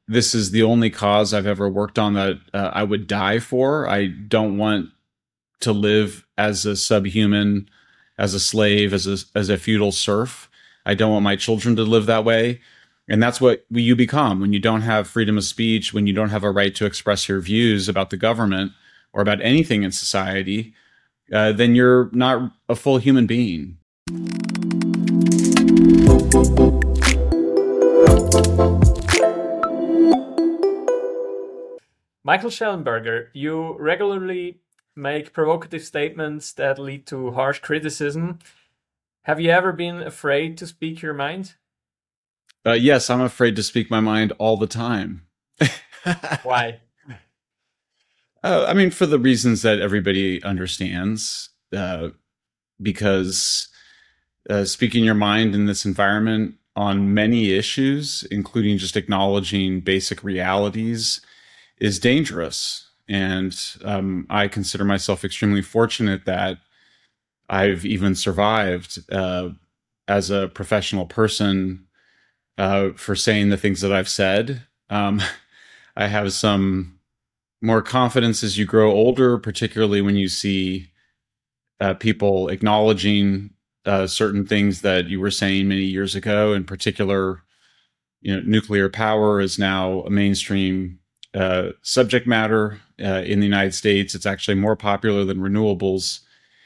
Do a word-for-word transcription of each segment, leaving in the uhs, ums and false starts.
this is the only cause I've ever worked on that uh, I would die for. I don't want to live as a subhuman, as a slave, as a, as a feudal serf. I don't want my children to live that way. And that's what you become when you don't have freedom of speech, when you don't have a right to express your views about the government or about anything in society. Uh, then you're not a full human being. Michael Shellenberger, you regularly make provocative statements that lead to harsh criticism. Have you ever been afraid to speak your mind? Uh, yes, I'm afraid to speak my mind all the time. Why? Uh, I mean, for the reasons that everybody understands, uh, because uh, speaking your mind in this environment on many issues, including just acknowledging basic realities, is dangerous. And um, I consider myself extremely fortunate that I've even survived uh, as a professional person uh, for saying the things that I've said. Um, I have some more confidence as you grow older, particularly when you see uh, people acknowledging uh, certain things that you were saying many years ago. In particular, you know, nuclear power is now a mainstream uh, subject matter uh, in the United States. It's actually more popular than renewables.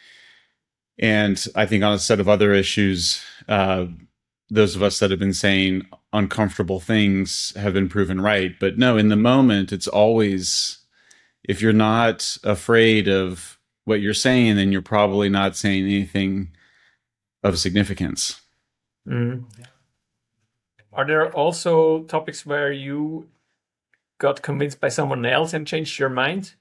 And I think on a set of other issues, uh, those of us that have been saying uncomfortable things have been proven right. But no, in the moment, it's always, if you're not afraid of what you're saying, then you're probably not saying anything of significance. Mm. Are there also topics where you got convinced by someone else and changed your mind?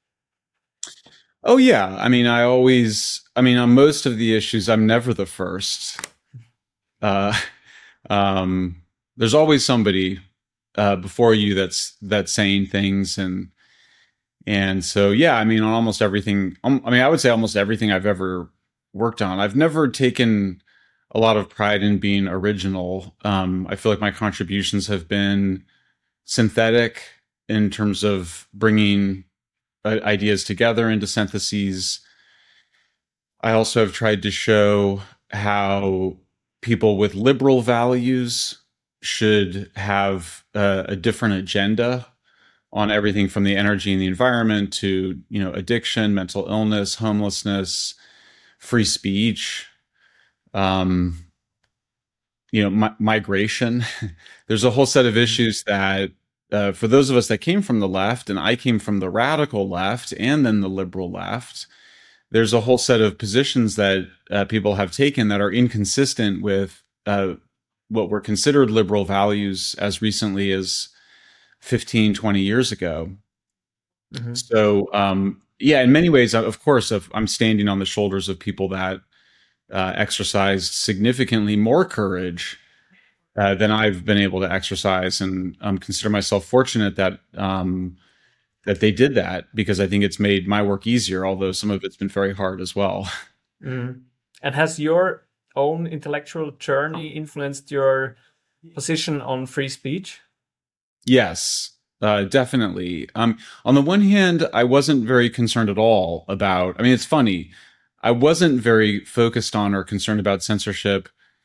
Oh, yeah. I mean, I always, I mean, on most of the issues, I'm never the first. Uh, um, there's always somebody uh, before you that's that's saying things, and and so yeah, I mean, on almost everything. Um, I mean, I would say almost everything I've ever worked on. I've never taken a lot of pride in being original. Um, I feel like my contributions have been synthetic in terms of bringing uh, ideas together into syntheses. I also have tried to show how people with liberal values should have uh, a different agenda on everything from the energy and the environment to, you know, addiction, mental illness, homelessness, free speech, um, you know, mi- migration. There's a whole set of issues that, uh, for those of us that came from the left, and I came from the radical left and then the liberal left, there's a whole set of positions that uh, people have taken that are inconsistent with uh, what were considered liberal values as recently as fifteen, twenty years ago. Mm-hmm. So, um, yeah, in many ways, of course, I'm standing on the shoulders of people that uh, exercised significantly more courage uh, than I've been able to exercise, and um, consider myself fortunate that um, that they did that, because I think it's made my work easier, although some of it's been very hard as well. Mm. And has your own intellectual journey influenced your position on free speech? Yes, uh, definitely. Um, on the one hand, I wasn't very concerned at all about, I mean, it's funny. I wasn't very focused on or concerned about censorship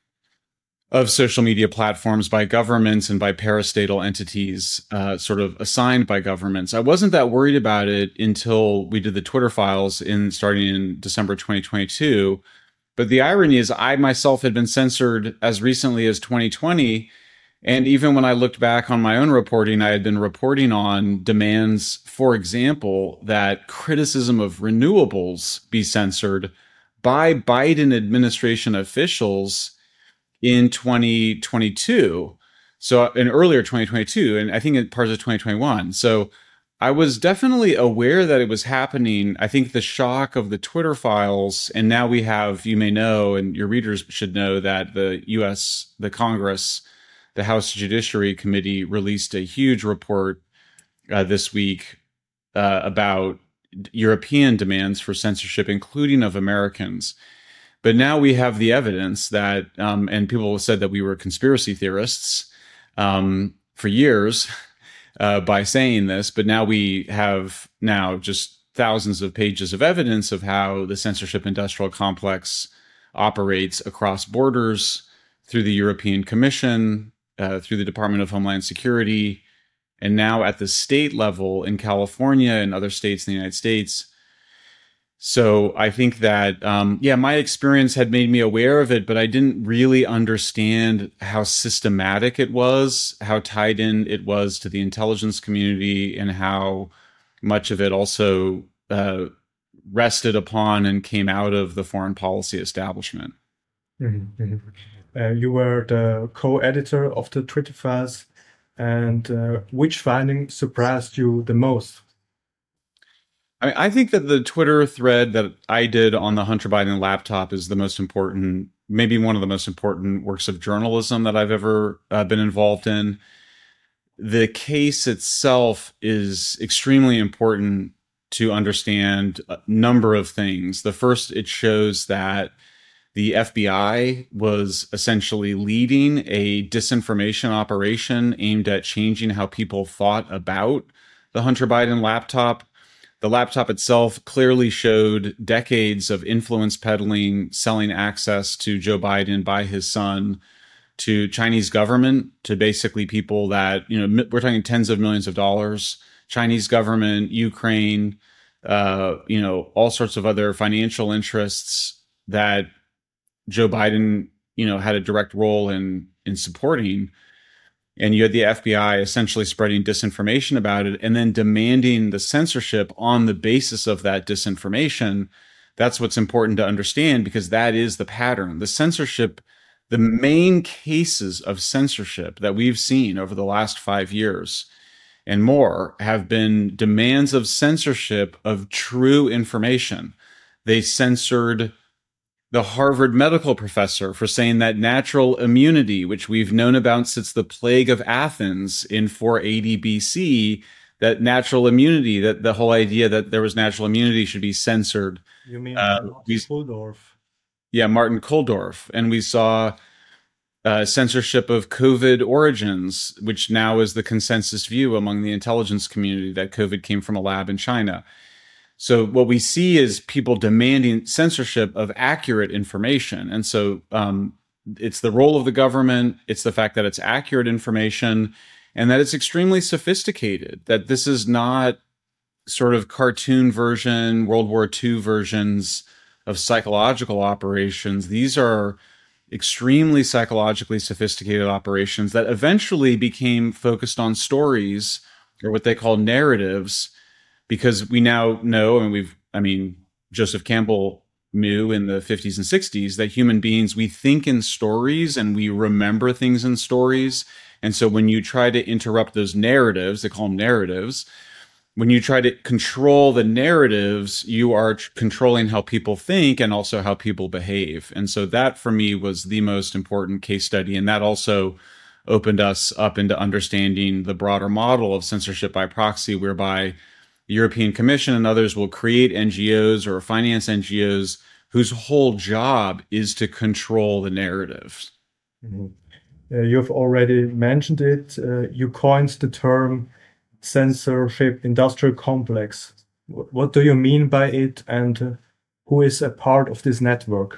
of social media platforms by governments and by parastatal entities, uh, sort of assigned by governments. I wasn't that worried about it until we did the Twitter files in starting in December twenty twenty-two. But the irony is I myself had been censored as recently as twenty twenty. And even when I looked back on my own reporting, I had been reporting on demands, for example, that criticism of renewables be censored by Biden administration officials in twenty twenty-two. So in earlier twenty twenty-two, and I think in parts of twenty twenty-one. So I was definitely aware that it was happening. I think the shock of the Twitter files, and now we have, you may know, and your readers should know, that the U S, the Congress, the House Judiciary Committee released a huge report uh, this week uh, about European demands for censorship, including of Americans. But now we have the evidence that, um, and people have said that we were conspiracy theorists um, for years, uh, by saying this, but now we have now just thousands of pages of evidence of how the censorship industrial complex operates across borders through the European Commission, uh, through the Department of Homeland Security, and now at the state level in California and other states in the United States. So I think that, um, yeah, my experience had made me aware of it, but I didn't really understand how systematic it was, how tied in it was to the intelligence community, and how much of it also uh, rested upon and came out of the foreign policy establishment. Mm-hmm, mm-hmm. Uh, you were the co-editor of the Twitter files, and uh, which finding surprised you the most? I, I think that the Twitter thread that I did on the Hunter Biden laptop is the most important, maybe one of the most important works of journalism that I've ever uh, been involved in. The case itself is extremely important to understand a number of things. The first, it shows that the F B I was essentially leading a disinformation operation aimed at changing how people thought about the Hunter Biden laptop. The laptop itself clearly showed decades of influence peddling, selling access to Joe Biden by his son to Chinese government, to basically people that, you know, we're talking tens of millions of dollars, Chinese government, Ukraine, uh, you know, all sorts of other financial interests that Joe Biden, you know, had a direct role in in supporting. And you had the F B I essentially spreading disinformation about it and then demanding the censorship on the basis of that disinformation. That's what's important to understand, because that is the pattern. The censorship, the main cases of censorship that we've seen over the last five years and more have been demands of censorship of true information. They censored the Harvard medical professor for saying that natural immunity, which we've known about since the plague of Athens in four eighty B C, that natural immunity, that the whole idea that there was natural immunity should be censored. You mean uh, we, Kulldorff? Yeah, Martin Kulldorff. And we saw uh, censorship of COVID origins, which now is the consensus view among the intelligence community that COVID came from a lab in China. So what we see is people demanding censorship of accurate information. And so um, it's the role of the government. It's the fact that it's accurate information and that it's extremely sophisticated, that this is not sort of cartoon version, World War Two versions of psychological operations. These are extremely psychologically sophisticated operations that eventually became focused on stories, or what they call narratives, because we now know, and we've, I mean, Joseph Campbell knew in the fifties and sixties that human beings, we think in stories and we remember things in stories. And so when you try to interrupt those narratives, they call them narratives, when you try to control the narratives, you are tr- controlling how people think and also how people behave. And so that for me was the most important case study. And that also opened us up into understanding the broader model of censorship by proxy, whereby the European Commission and others will create N G Os or finance N G Os whose whole job is to control the narratives. Mm-hmm. Uh, you've already mentioned it. Uh, you coined the term censorship industrial complex. W- what do you mean by it, and uh, who is a part of this network?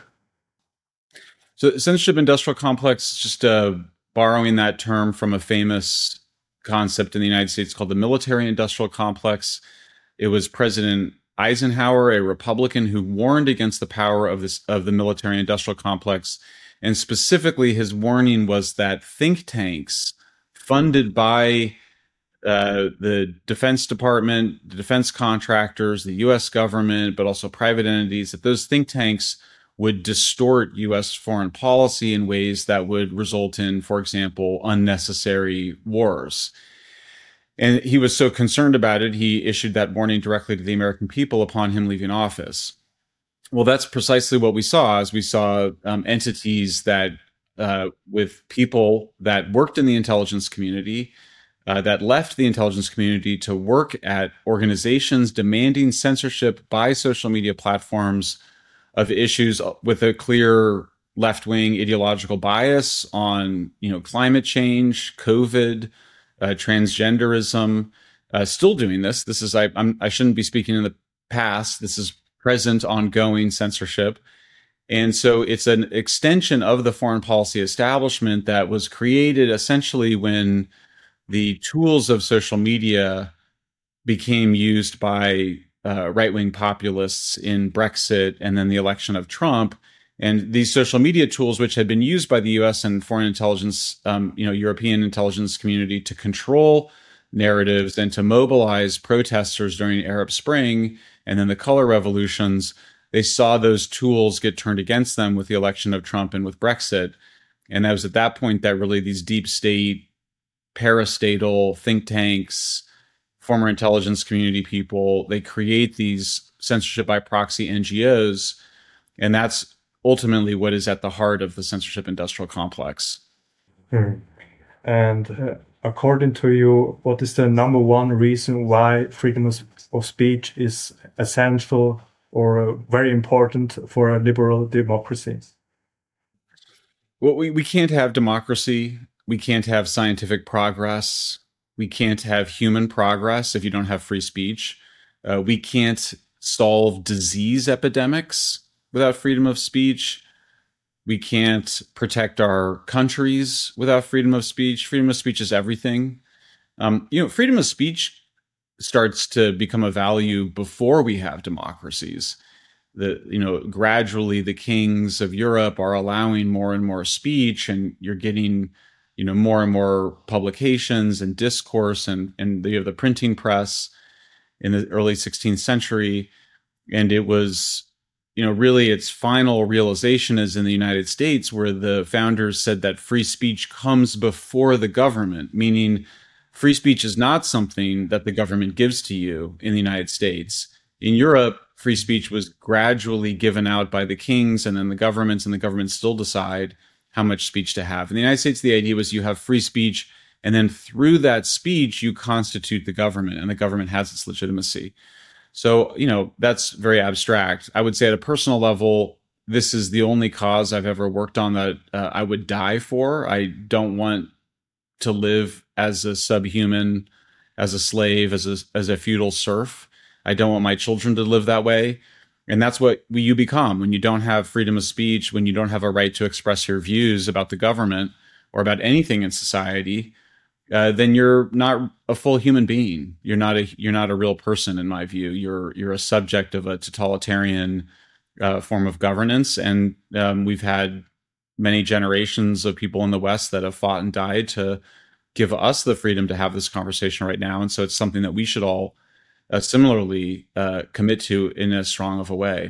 So censorship industrial complex, just uh, borrowing that term from a famous concept in the United States called the military industrial complex. It was President Eisenhower, a Republican, who warned against the power of this of the military industrial complex. And specifically, his warning was that think tanks funded by uh, the Defense Department, the defense contractors, the U S government, but also private entities, that those think tanks would distort U S foreign policy in ways that would result in, for example, unnecessary wars. And he was so concerned about it, he issued that warning directly to the American people upon him leaving office. Well, that's precisely what we saw, as we saw um, entities that, uh, with people that worked in the intelligence community, uh, that left the intelligence community to work at organizations demanding censorship by social media platforms of issues with a clear left-wing ideological bias on, you know, climate change, COVID, uh, transgenderism, uh, still doing this. This is, I, I'm, I shouldn't be speaking in the past. This is present, ongoing censorship. And so it's an extension of the foreign policy establishment that was created essentially when the tools of social media became used by uh, right-wing populists in Brexit and then the election of Trump. And these social media tools, which had been used by the U S and foreign intelligence, um, you know, European intelligence community to control narratives and to mobilize protesters during Arab Spring and then the color revolutions, they saw those tools get turned against them with the election of Trump and with Brexit. And that was at that point that really these deep state, parastatal think tanks, former intelligence community people, they create these censorship by proxy N G Os. And that's ultimately what is at the heart of the censorship industrial complex. Hmm. And uh, according to you, what is the number one reason why freedom of, of speech is essential or uh, very important for a liberal democracy? Well, we, we can't have democracy. We can't have scientific progress. We can't have human progress if you don't have free speech. Uh, we can't solve disease epidemics without freedom of speech. We can't protect our countries without freedom of speech. Freedom of speech is everything. Um, you know, freedom of speech starts to become a value before we have democracies. The, you know, gradually the kings of Europe are allowing more and more speech, and you're getting, you know, more and more publications and discourse, and and you have the printing press in the early sixteenth century, and it was, you know, really its final realization is in the United States, where the founders said that free speech comes before the government, meaning free speech is not something that the government gives to you in the United States. In Europe, free speech was gradually given out by the kings and then the governments, and the governments still decide how much speech to have. In the United States, the idea was you have free speech, and then through that speech, you constitute the government, and the government has its legitimacy. So, you know, that's very abstract. I would say at a personal level, this is the only cause I've ever worked on that uh, I would die for. I don't want to live as a subhuman, as a slave, as a, as a feudal serf. I don't want my children to live that way. And that's what you become when you don't have freedom of speech, when you don't have a right to express your views about the government or about anything in society. Uh, then you're not a full human being. You're not a you're not a real person, in my view. You're you're a subject of a totalitarian uh, form of governance, and um, we've had many generations of people in the West that have fought and died to give us the freedom to have this conversation right now. And so it's something that we should all uh, similarly uh, commit to in as strong of a way.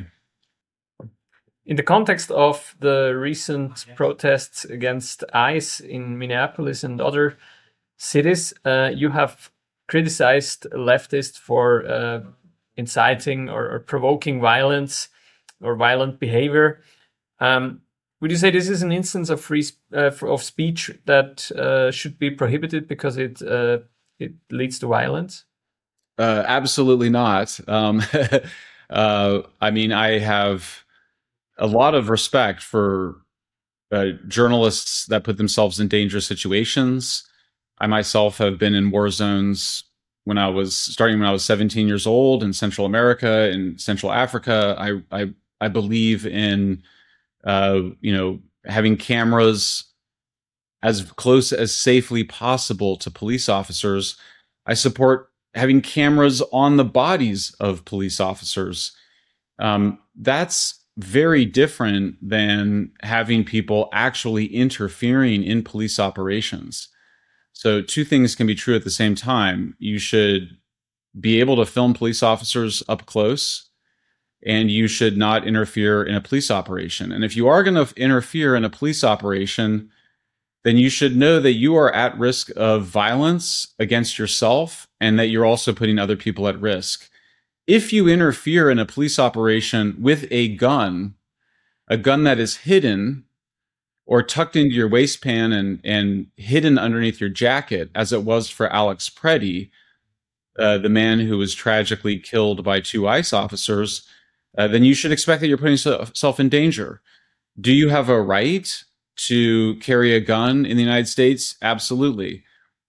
In the context of the recent protests against ICE in Minneapolis and other cities, uh, you have criticized leftists for uh, inciting or, or provoking violence or violent behavior. Um, would you say this is an instance of free uh, of speech that uh, should be prohibited because it uh, it leads to violence? Uh, absolutely not. Um, uh, I mean, I have a lot of respect for uh, journalists that put themselves in dangerous situations. I myself have been in war zones when I was starting when I was seventeen years old in Central America, in Central Africa. I I, I believe in uh, you know having cameras as close as safely possible to police officers. I support having cameras on the bodies of police officers. Um, that's very different than having people actually interfering in police operations. So two things can be true at the same time. You should be able to film police officers up close, and you should not interfere in a police operation. And if you are going to interfere in a police operation, then you should know that you are at risk of violence against yourself and that you're also putting other people at risk. If you interfere in a police operation with a gun, a gun that is hidden or tucked into your waistband and, and hidden underneath your jacket, as it was for Alex Preddy, uh, the man who was tragically killed by two ICE officers, uh, then you should expect that you're putting yourself in danger. Do you have a right to carry a gun in the United States? Absolutely.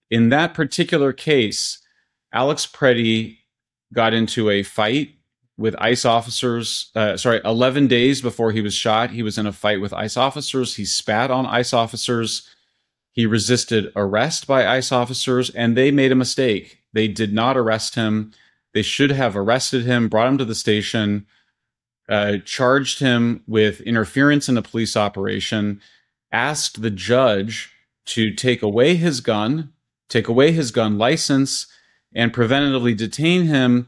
in that particular case, Alex Preddy got into a fight with ICE officers. Uh, sorry, eleven days before he was shot, he was in a fight with ICE officers. He spat on ICE officers. He resisted arrest by ICE officers, and they made a mistake. They did not arrest him. They should have arrested him, brought him to the station, uh, charged him with interference in a police operation, asked the judge to take away his gun, take away his gun license, and preventatively detain him,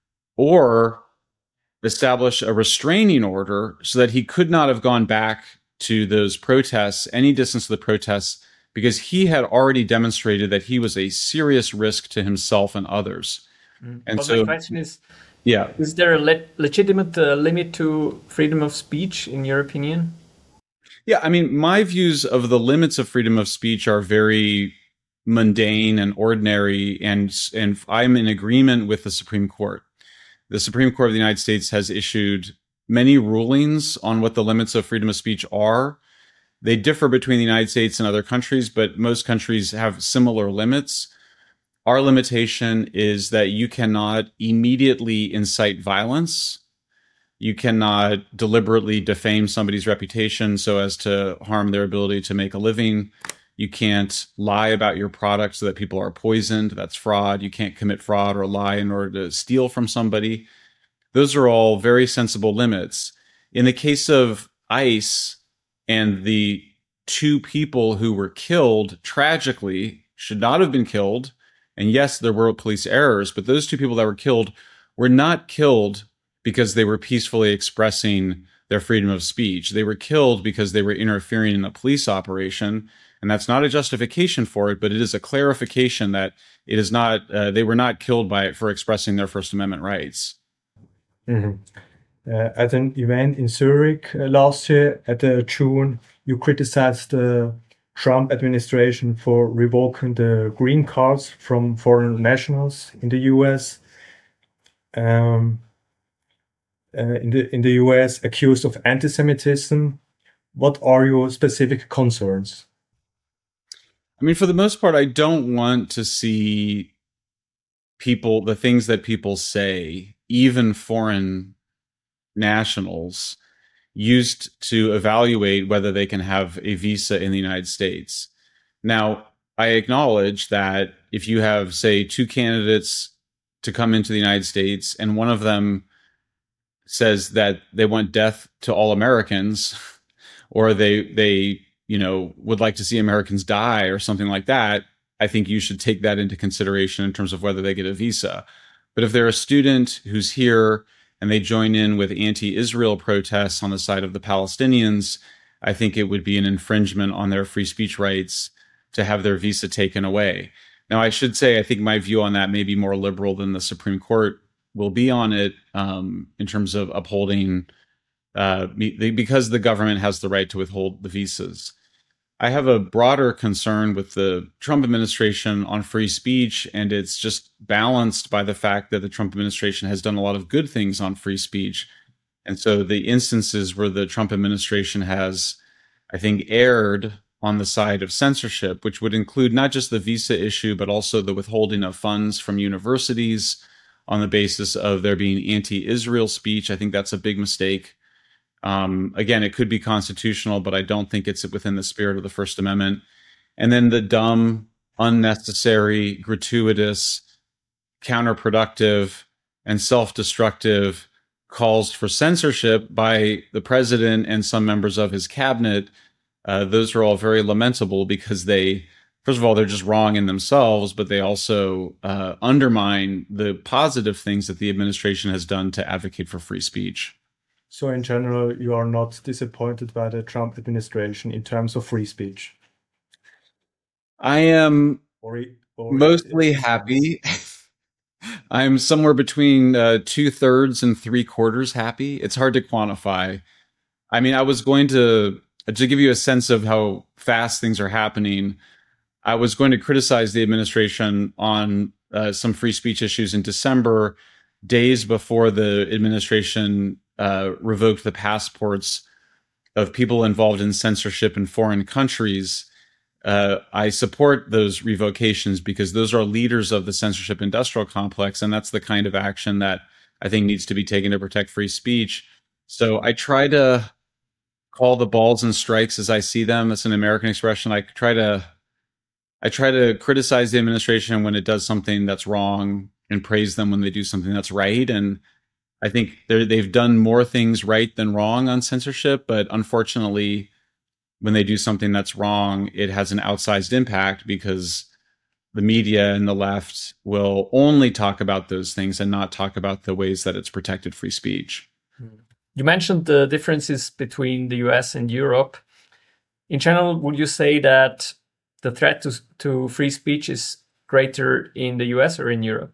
or establish a restraining order so that he could not have gone back to those protests, any distance to the protests, because he had already demonstrated that he was a serious risk to himself and others. Mm. And but so, my question is, yeah, is there a le legitimate uh, limit to freedom of speech, in your opinion? Yeah, I mean, my views of the limits of freedom of speech are very mundane and ordinary, and and I'm in agreement with the Supreme Court. The Supreme Court of the United States has issued many rulings on what the limits of freedom of speech are. They differ between the United States and other countries, but most countries have similar limits. Our limitation is that you cannot immediately incite violence. You cannot deliberately defame somebody's reputation so as to harm their ability to make a living. You can't lie about your product so that people are poisoned. That's fraud. You can't commit fraud or lie in order to steal from somebody. Those are all very sensible limits. In the case of ICE and the two people who were killed tragically, should not have been killed, and yes, there were police errors, but those two people that were killed were not killed because they were peacefully expressing their freedom of speech. They were killed because they were interfering in a police operation. And that's not a justification for it, but it is a clarification that it is not, uh, they were not killed by it for expressing their First Amendment rights. Mm-hmm. uh, at an event in Zurich uh, last year, at uh, June, you criticized the Trump administration for revoking the green cards from foreign nationals in the U S. Um, uh, in the in the U S, accused of anti-Semitism. What are your specific concerns? I mean, for the most part, I don't want to see people, the things that people say, even foreign nationals, used to evaluate whether they can have a visa in the United States. Now, I acknowledge that if you have, say, two candidates to come into the United States and one of them says that they want death to all Americans, or they they you know, would like to see Americans die or something like that, I think you should take that into consideration in terms of whether they get a visa. But if they're a student who's here and they join in with anti-Israel protests on the side of the Palestinians, I think it would be an infringement on their free speech rights to have their visa taken away. Now, I should say, I think my view on that may be more liberal than the Supreme Court will be on it, um, in terms of upholding Uh, because the government has the right to withhold the visas. I have a broader concern with the Trump administration on free speech, and it's just balanced by the fact that the Trump administration has done a lot of good things on free speech. And so the instances where the Trump administration has, I think, erred on the side of censorship, which would include not just the visa issue, but also the withholding of funds from universities on the basis of there being anti-Israel speech. I think that's a big mistake. Um, again, it could be constitutional, but I don't think it's within the spirit of the First Amendment. And then the dumb, unnecessary, gratuitous, counterproductive, and self-destructive calls for censorship by the president and some members of his cabinet, uh, those are all very lamentable because they, first of all, they're just wrong in themselves, but they also uh, undermine the positive things that the administration has done to advocate for free speech. So in general, you are not disappointed by the Trump administration in terms of free speech? I am or, or mostly happy. I'm somewhere between uh, two thirds and three quarters happy. It's hard to quantify. I mean, I was going to, to give you a sense of how fast things are happening, I was going to criticize the administration on uh, some free speech issues in December, days before the administration uh, revoked the passports of people involved in censorship in foreign countries. uh, I support those revocations because those are leaders of the censorship industrial complex, and that's the kind of action that I think needs to be taken to protect free speech. So I try to call the balls and strikes as I see them. It's an American expression. I try to I try to criticize the administration when it does something that's wrong and praise them when they do something that's right. And I think they've done more things right than wrong on censorship, but unfortunately, when they do something that's wrong, it has an outsized impact because the media and the left will only talk about those things and not talk about the ways that it's protected free speech. You mentioned the differences between the U S and Europe. In general, would you say that the threat to, to free speech is greater in the U S or in Europe?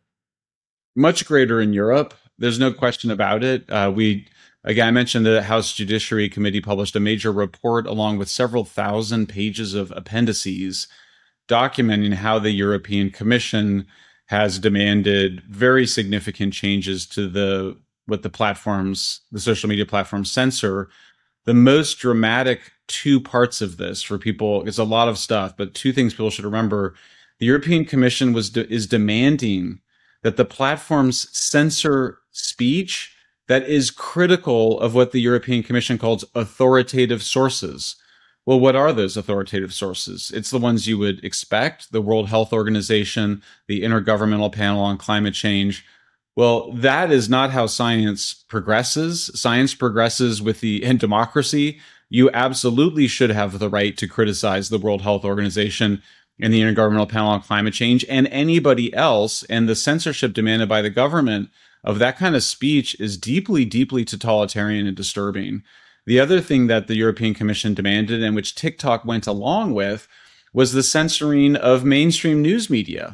Much greater in Europe. There's no question about it. Uh, we, again, I mentioned the House Judiciary Committee published a major report along with several thousand pages of appendices documenting how the European Commission has demanded very significant changes to the what the platforms, the social media platforms censor. The most dramatic two parts of this for people, it's a lot of stuff, but two things people should remember. The European Commission was de- is demanding that the platforms censor speech that is critical of what the European Commission calls authoritative sources. Well, what are those authoritative sources? It's the ones you would expect, the World Health Organization, the Intergovernmental Panel on Climate Change. Well, that is not how science progresses. Science progresses with the, in democracy, you absolutely should have the right to criticize the World Health Organization and the Intergovernmental Panel on Climate Change and anybody else. And the censorship demanded by the government of that kind of speech is deeply, deeply totalitarian and disturbing. The other thing that the European Commission demanded, and which TikTok went along with, was the censoring of mainstream news media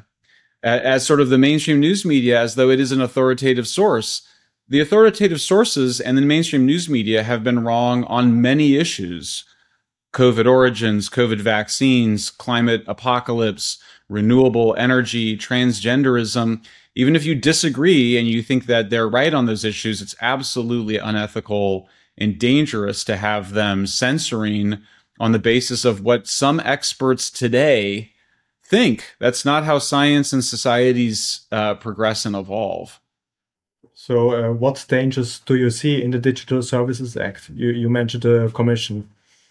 as sort of the mainstream news media, as though it is an authoritative source. The authoritative sources and the mainstream news media have been wrong on many issues. COVID origins, COVID vaccines, climate apocalypse, renewable energy, transgenderism. Even if you disagree and you think that they're right on those issues, it's absolutely unethical and dangerous to have them censoring on the basis of what some experts today think. That's not how science and societies uh, progress and evolve. So uh, what dangers do you see in the Digital Services Act? You, you mentioned the commission.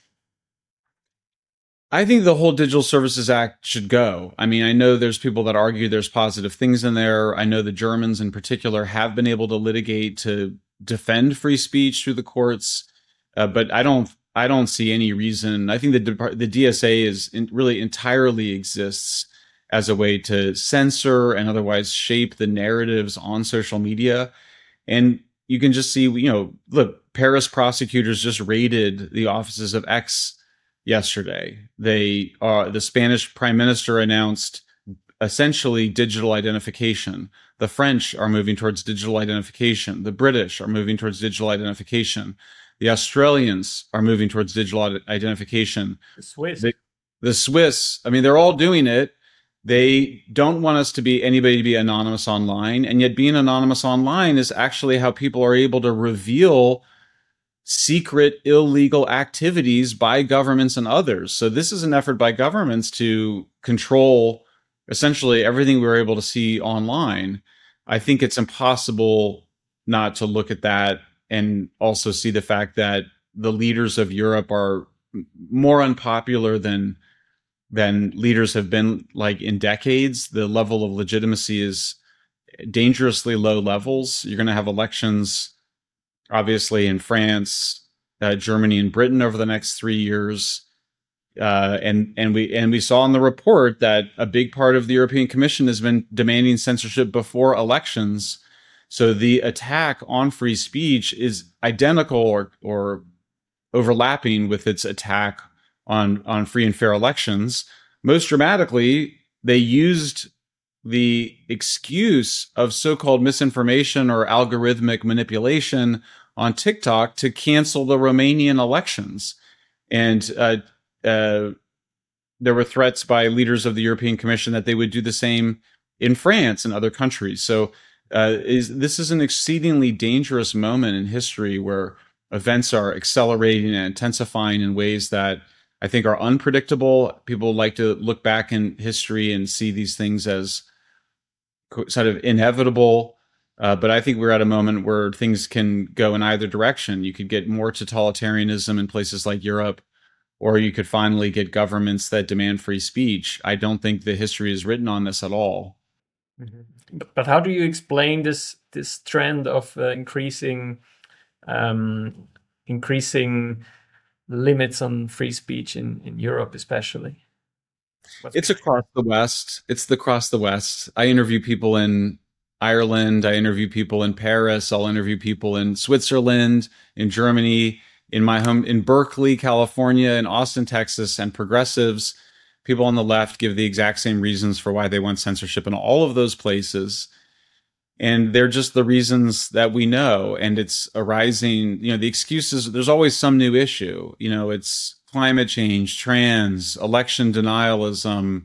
I think the whole Digital Services Act should go. I mean, I know there's people that argue there's positive things in there. I know the Germans in particular have been able to litigate to defend free speech through the courts, uh, but I don't. I don't see any reason. I think the the D S A is in, really entirely exists as a way to censor and otherwise shape the narratives on social media. And you can just see, you know, look, Paris prosecutors just raided the offices of X yesterday. They uh, the Spanish prime minister announced essentially digital identification. The French are moving towards digital identification. The British are moving towards digital identification. The Australians are moving towards digital identification. The Swiss. The, the Swiss, I mean, they're all doing it. They don't want us to be anybody to be anonymous online. And yet being anonymous online is actually how people are able to reveal secret illegal activities by governments and others. So this is an effort by governments to control essentially everything we were able to see online. I think it's impossible not to look at that and also see the fact that the leaders of Europe are more unpopular than than leaders have been like in decades. The level of legitimacy is dangerously low levels. You're going to have elections, obviously, in France, uh, Germany, and Britain over the next three years. Uh, and and we and we saw in the report that a big part of the European Commission has been demanding censorship before elections. So the attack on free speech is identical or or overlapping with its attack on on free and fair elections. Most dramatically, they used the excuse of so-called misinformation or algorithmic manipulation on TikTok to cancel the Romanian elections. And uh, uh, there were threats by leaders of the European Commission that they would do the same in France and other countries. So uh, is this is an exceedingly dangerous moment in history where events are accelerating and intensifying in ways that I think are unpredictable. People like to look back in history and see these things as sort of inevitable. Uh, but I think we're at a moment where things can go in either direction. You could get more totalitarianism in places like Europe, or you could finally get governments that demand free speech. I don't think the history is written on this at all. Mm-hmm. But, but how do you explain this this trend of uh, increasing um, increasing limits on free speech in, in Europe, especially? What's it's across the West. It's across the West. I interview people in Ireland. I interview people in Paris. I'll interview people in Switzerland, in Germany, in my home, in Berkeley, California, in Austin, Texas, and progressives. People on the left give the exact same reasons for why they want censorship in all of those places. And they're just the reasons that we know. And it's arising, you know, the excuses, there's always some new issue. You know, it's climate change, trans, election denialism,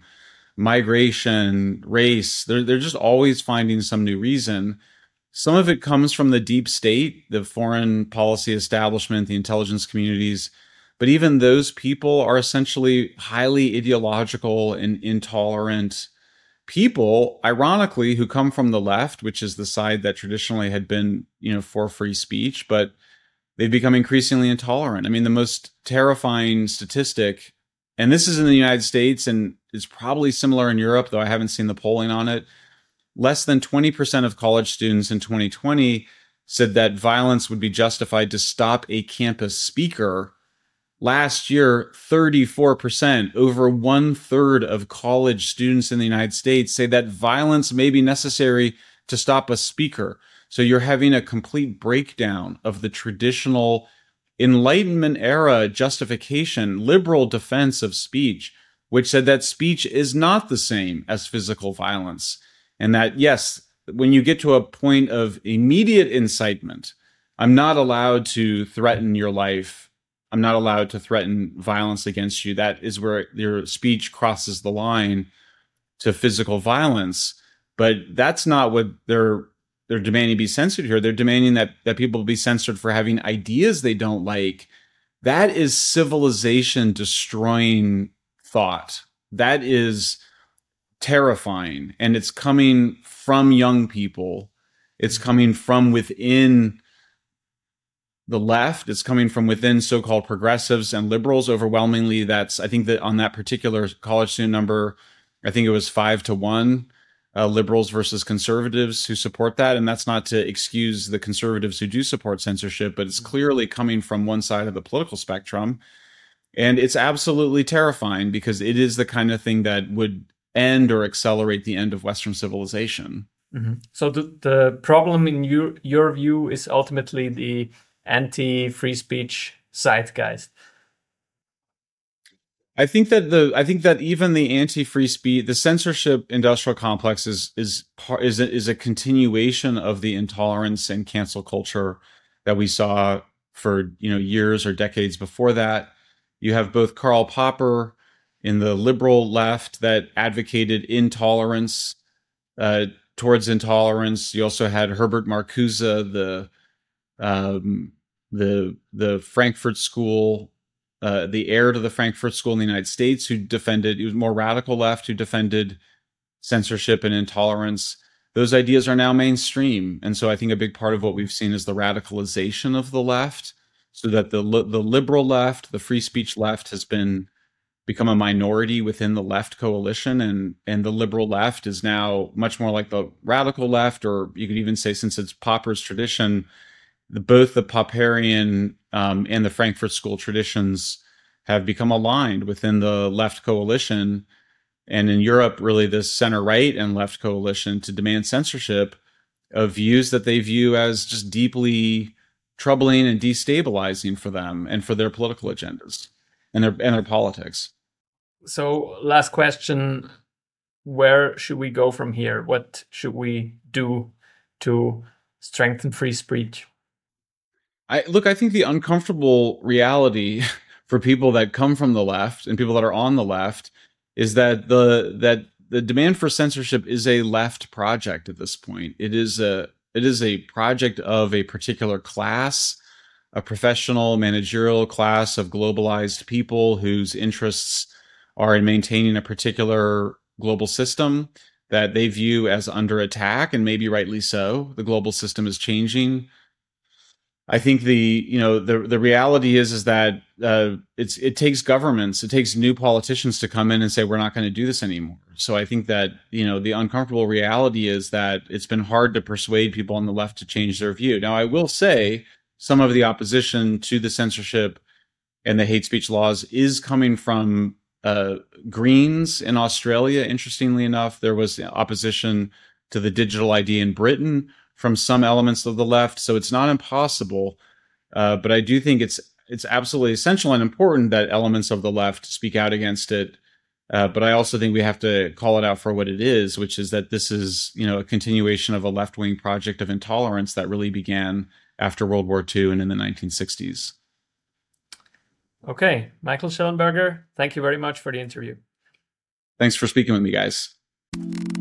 migration, race. They're, they're just always finding some new reason. Some of it comes from the deep state, the foreign policy establishment, the intelligence communities. But even those people are essentially highly ideological and intolerant people, ironically, who come from the left, which is the side that traditionally had been, you know, for free speech, but they've become increasingly intolerant. I mean, the most terrifying statistic, and this is in the United States and is probably similar in Europe, though I haven't seen the polling on it. Less than twenty percent of college students in twenty twenty said that violence would be justified to stop a campus speaker. Last year, thirty-four percent, over one third of college students in the United States say that violence may be necessary to stop a speaker. So you're having a complete breakdown of the traditional Enlightenment era justification, liberal defense of speech, which said that speech is not the same as physical violence. And that, yes, when you get to a point of immediate incitement, I'm not allowed to threaten your life. I'm not allowed to threaten violence against you. That is where your speech crosses the line to physical violence. But that's not what they're they're demanding be censored here. They're demanding that that people be censored for having ideas they don't like. That is civilization destroying thought. That is terrifying. And it's coming from young people. It's coming from within the left. It's coming from within so-called progressives and liberals. Overwhelmingly, that's, I think that on that particular college student number, I think it was five to one uh, liberals versus conservatives who support that. And that's not to excuse the conservatives who do support censorship, but it's clearly coming from one side of the political spectrum. And it's absolutely terrifying because it is the kind of thing that would end or accelerate the end of Western civilization. Mm-hmm. So the, the problem in your, your view is ultimately the anti-free speech zeitgeist. I think that the I think that even the anti-free speech, the censorship industrial complex is is part is a, is a continuation of the intolerance and cancel culture that we saw for, you know, years or decades before that. You have both Karl Popper in the liberal left that advocated intolerance uh, towards intolerance. You also had Herbert Marcuse, the um, the the Frankfurt School. Uh, the heir to the Frankfurt School in the United States, who defended, he was more radical left, who defended censorship and intolerance. Those ideas are now mainstream. And so I think a big part of what we've seen is the radicalization of the left, so that the the liberal left, the free speech left, has been become a minority within the left coalition. And, and the liberal left is now much more like the radical left, or you could even say, since it's Popper's tradition, the, both the Popperian um, and the Frankfurt School traditions have become aligned within the left coalition. And in Europe, really this center-right and left coalition to demand censorship of views that they view as just deeply troubling and destabilizing for them and for their political agendas and their, and their politics. So last question, where should we go from here? What should we do to strengthen free speech? I look, I think the uncomfortable reality for people that come from the left and people that are on the left is that the that the demand for censorship is a left project at this point. It is a it is a project of a particular class a professional managerial class of globalized people whose interests are in maintaining a particular global system that they view as under attack, and maybe rightly so. The global system is changing. I think the you know the the reality is is that uh, it's it takes governments, it takes new politicians to come in and say we're not going to do this anymore. So I think that you know the uncomfortable reality is that it's been hard to persuade people on the left to change their view. Now I will say some of the opposition to the censorship and the hate speech laws is coming from uh, Greens in Australia. Interestingly enough, there was opposition to the digital I D in Britain from some elements of the left, so it's not impossible. Uh, but I do think it's it's absolutely essential and important that elements of the left speak out against it. Uh, but I also think we have to call it out for what it is, which is that this is, you know, a continuation of a left-wing project of intolerance that really began after World War Two and in the nineteen sixties. Okay, Michael Shellenberger, thank you very much for the interview. Thanks for speaking with me, guys.